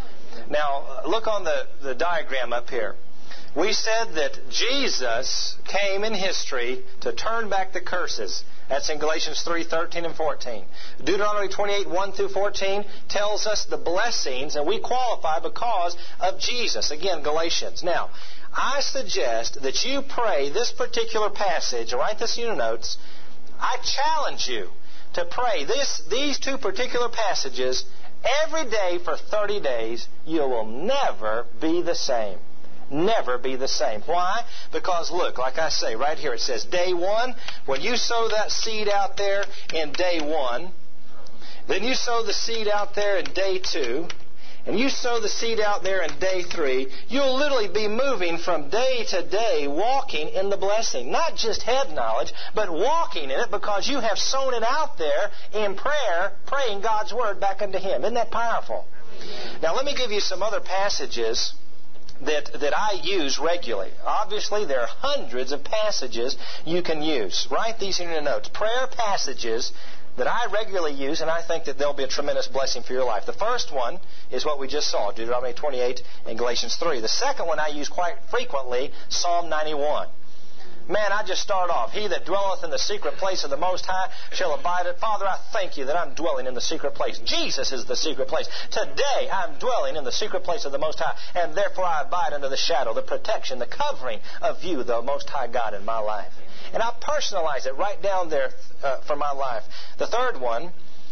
Now, look on the, the diagram up here. We said that Jesus came in history to turn back the curses. That's in Galatians three, thirteen and fourteen. Deuteronomy twenty-eight, one through fourteen tells us the blessings, and we qualify because of Jesus. Again, Galatians. Now, I suggest that you pray this particular passage, write this in your notes. I challenge you to pray this, these two particular passages every day for thirty days. You will never be the same. Never be the same. Why? Because look, like I say, right here it says day one, when you sow that seed out there in day one, then you sow the seed out there in day two, and you sow the seed out there in day three, you'll literally be moving from day to day, walking in the blessing. Not just head knowledge, but walking in it because you have sown it out there in prayer, praying God's Word back unto Him. Isn't that powerful? Now let me give you some other passages that, that I use regularly. Obviously, there are hundreds of passages you can use. Write these in your notes. Prayer passages that I regularly use, and I think that they'll be a tremendous blessing for your life. The first one is what we just saw, Deuteronomy twenty-eight and Galatians three. The second one I use quite frequently, Psalm ninety-one. Man, I just start off. He that dwelleth in the secret place of the Most High shall abide it. Father, I thank you that I'm dwelling in the secret place. Jesus is the secret place. Today, I'm dwelling in the secret place of the Most High, and therefore I abide under the shadow, the protection, the covering of you, the Most High God, in my life. And I personalize it right down there uh, for my life. The third one,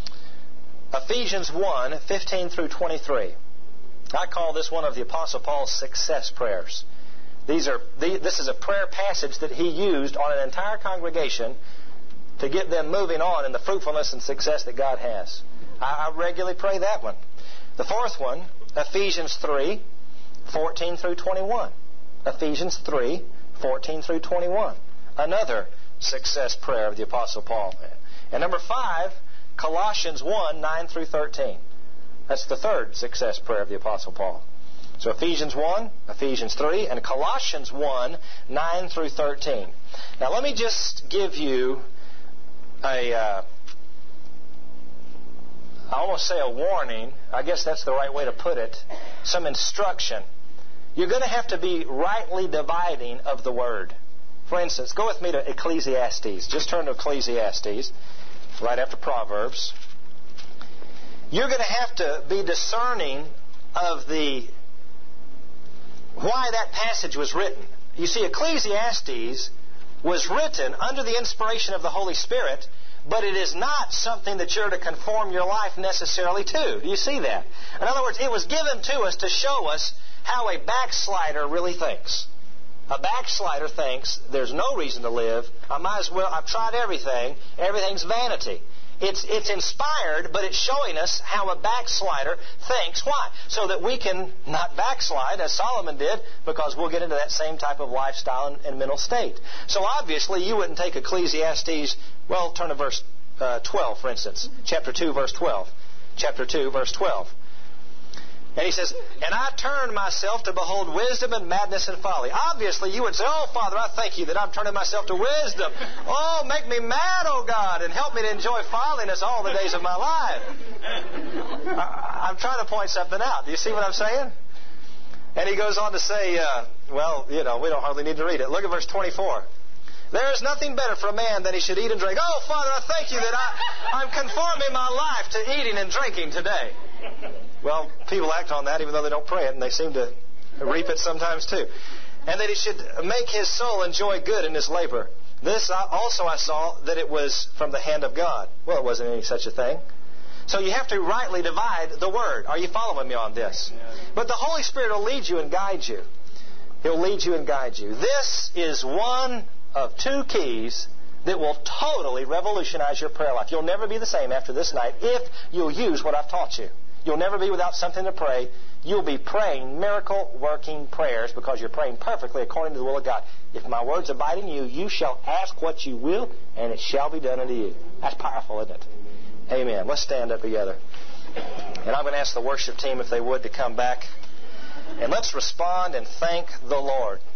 Ephesians one, fifteen through twenty-three. I call this one of the Apostle Paul's success prayers. These are this is a prayer passage that he used on an entire congregation to get them moving on in the fruitfulness and success that God has. I, I regularly pray that one. The fourth one, Ephesians three, fourteen through twenty-one. Ephesians three, fourteen through twenty-one. Another success prayer of the Apostle Paul. And number five, Colossians one, nine through thirteen. That's the third success prayer of the Apostle Paul. So Ephesians one, Ephesians three, and Colossians one, nine through thirteen. Now let me just give you a, uh, I almost say a warning. I guess that's the right way to put it. Some instruction. You're going to have to be rightly dividing of the Word. For instance, go with me to Ecclesiastes. Just turn to Ecclesiastes, right after Proverbs. You're going to have to be discerning of the why that passage was written. You see, Ecclesiastes was written under the inspiration of the Holy Spirit, but it is not something that you're to conform your life necessarily to. Do you see that? In other words, it was given to us to show us how a backslider really thinks. A backslider thinks there's no reason to live. I might as well, I've tried everything. Everything's vanity. It's, it's inspired, but it's showing us how a backslider thinks. Why? So that we can not backslide, as Solomon did, because we'll get into that same type of lifestyle and, and mental state. So obviously, you wouldn't take Ecclesiastes, well, turn to verse uh, twelve, for instance. Chapter two, verse twelve. Chapter two, verse twelve. And he says, and I turned myself to behold wisdom and madness and folly. Obviously, you would say, oh, Father, I thank you that I'm turning myself to wisdom. Oh, make me mad, oh God, and help me to enjoy folliness all the days of my life. I, I'm trying to point something out. Do you see what I'm saying? And he goes on to say, uh, well, you know, we don't hardly need to read it. Look at verse twenty-four. There is nothing better for a man than he should eat and drink. Oh, Father, I thank you that I, I'm conforming my life to eating and drinking today. Well, people act on that even though they don't pray it, and they seem to reap it sometimes too. And that he should make his soul enjoy good in his labor. This also I saw that it was from the hand of God. Well, it wasn't any such a thing. So you have to rightly divide the Word. Are you following me on this? But the Holy Spirit will lead you and guide you. He'll lead you and guide you. This is one of two keys that will totally revolutionize your prayer life. You'll never be the same after this night if you'll use what I've taught you. You'll never be without something to pray. You'll be praying miracle-working prayers because you're praying perfectly according to the will of God. If my words abide in you, you shall ask what you will, and it shall be done unto you. That's powerful, isn't it? Amen. Let's stand up together. And I'm going to ask the worship team if they would to come back. And let's respond and thank the Lord.